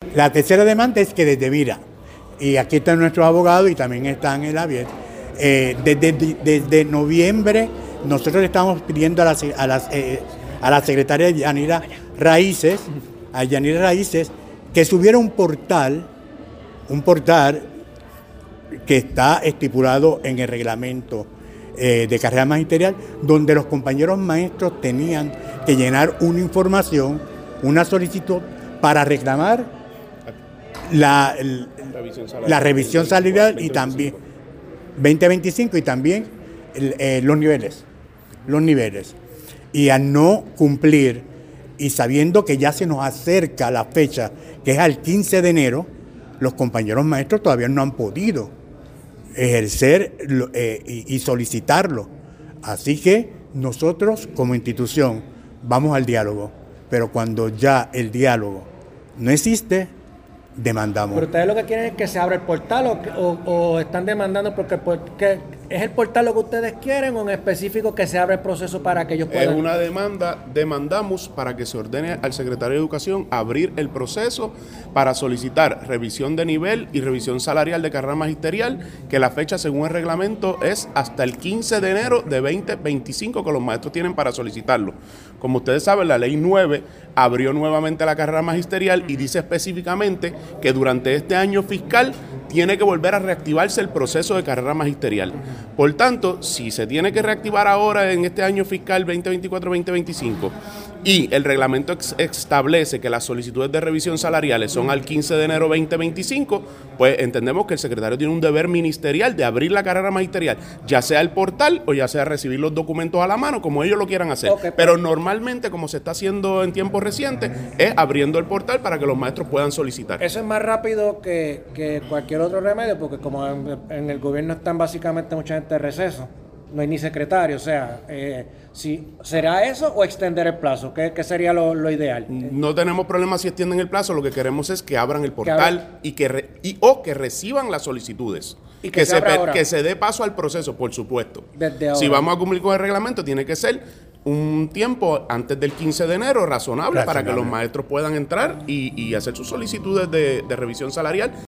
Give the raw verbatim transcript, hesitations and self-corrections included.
La tercera demanda es que desde Vira, y aquí están nuestros abogados y también están en el Javier, eh, desde, desde, desde noviembre nosotros le estamos pidiendo a la, a las, eh, a la secretaria Yanira Raíces, a Yanira Raíces, que subiera un portal, un portal que está estipulado en el reglamento eh, de carrera magisterial, donde los compañeros maestros tenían que llenar una información, una solicitud para reclamar la, el, revisión la revisión salarial y también veinte veinticinco y también el, eh, los niveles, los niveles. Y al no cumplir y sabiendo que ya se nos acerca la fecha, que es al quince de enero, los compañeros maestros todavía no han podido ejercer eh, y, y solicitarlo. Así que nosotros como institución vamos al diálogo, pero cuando ya el diálogo no existe, demandamos. ¿Pero ustedes lo que quieren es que se abra el portal o, o, o están demandando porque, porque es el portal lo que ustedes quieren o en específico que se abra el proceso para que ellos puedan? Es una demanda, demandamos para que se ordene al secretario de Educación abrir el proceso para solicitar revisión de nivel y revisión salarial de carrera magisterial, que la fecha según el reglamento es hasta el quince de enero de veinte veinticinco que los maestros tienen para solicitarlo. Como ustedes saben, la ley nueve abrió nuevamente la carrera magisterial y dice específicamente que durante este año fiscal tiene que volver a reactivarse el proceso de carrera magisterial. Por tanto, si se tiene que reactivar ahora en este año fiscal veinte veinticuatro veinte veinticinco y el reglamento ex establece que las solicitudes de revisión salariales son al quince de enero veinte veinticinco, pues entendemos que el secretario tiene un deber ministerial de abrir la carrera magisterial, ya sea el portal o ya sea recibir los documentos a la mano, como ellos lo quieran hacer. Okay, pero normalmente, como se está haciendo en tiempos recientes, es abriendo el portal para que los maestros puedan solicitar. Eso es más rápido que, que cualquier otro remedio, porque como en, en el gobierno están básicamente mucha gente de receso, no hay ni secretario, o sea, eh, si ¿será eso o extender el plazo? ¿Qué, qué sería lo, lo ideal? No tenemos problema si extienden el plazo, lo que queremos es que abran el portal que y que re, y, o que reciban las solicitudes. Y que, que, se, que se dé paso al proceso, por supuesto. Desde ahora. Si vamos a cumplir con el reglamento, tiene que ser un tiempo antes del quince de enero razonable, razonable. para que los maestros puedan entrar y, y hacer sus solicitudes de, de revisión salarial.